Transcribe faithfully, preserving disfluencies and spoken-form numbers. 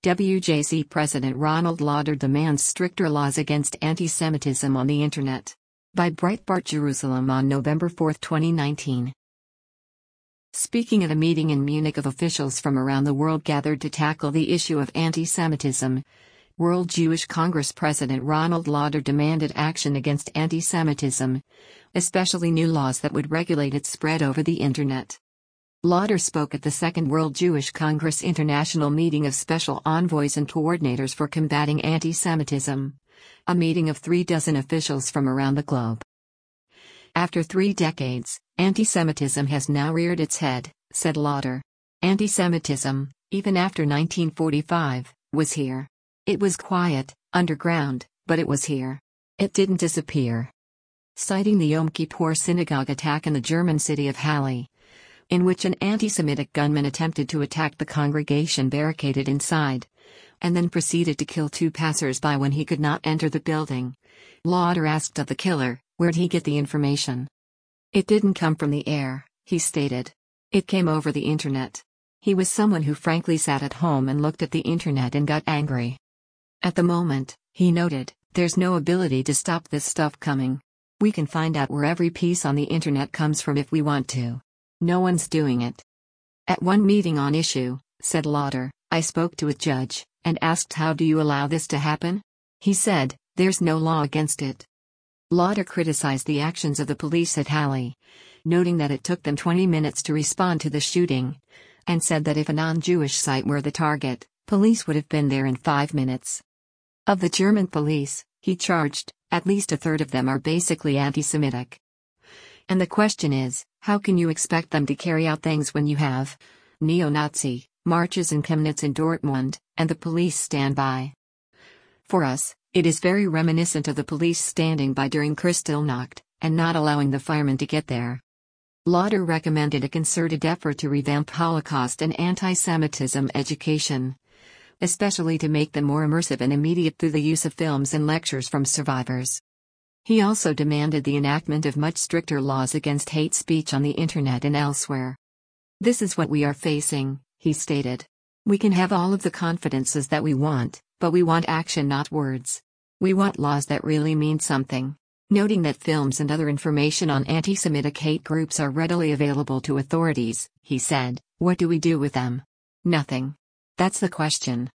W J C President Ronald Lauder demands stricter laws against anti-Semitism on the Internet. By Breitbart Jerusalem on November fourth, twenty nineteen. Speaking at a meeting in Munich of officials from around the world gathered to tackle the issue of anti-Semitism, World Jewish Congress President Ronald Lauder demanded action against anti-Semitism, especially new laws that would regulate its spread over the Internet. Lauder spoke at the Second World Jewish Congress International Meeting of Special Envoys and Coordinators for Combating Anti-Semitism, a meeting of three dozen officials from around the globe. After three decades, anti-Semitism has now reared its head, said Lauder. Anti-Semitism, even after nineteen forty-five, was here. It was quiet, underground, but it was here. It didn't disappear. Citing the Yom Kippur synagogue attack in the German city of Halle, in which an anti-Semitic gunman attempted to attack the congregation barricaded inside, and then proceeded to kill two passers-by when he could not enter the building, Lauder asked of the killer, where'd he get the information? It didn't come from the air, he stated. It came over the Internet. He was someone who frankly sat at home and looked at the Internet and got angry. At the moment, he noted, there's no ability to stop this stuff coming. We can find out where every piece on the Internet comes from if we want to. No one's doing it. At one meeting on issue, said Lauder, I spoke to a judge, and asked how do you allow this to happen? He said, there's no law against it. Lauder criticized the actions of the police at Halle, noting that it took them twenty minutes to respond to the shooting, and said that if a non-Jewish site were the target, police would have been there in five minutes. Of the German police, he charged, at least a third of them are basically anti-Semitic. And the question is, how can you expect them to carry out things when you have neo-Nazi marches in Chemnitz and Dortmund, and the police stand by? For us, it is very reminiscent of the police standing by during Kristallnacht, and not allowing the firemen to get there. Lauder recommended a concerted effort to revamp Holocaust and anti-Semitism education, especially to make them more immersive and immediate through the use of films and lectures from survivors. He also demanded the enactment of much stricter laws against hate speech on the Internet and elsewhere. This is what we are facing, he stated. We can have all of the confidences that we want, but we want action, not words. We want laws that really mean something. Noting that films and other information on anti-Semitic hate groups are readily available to authorities, he said, what do we do with them? Nothing. That's the question.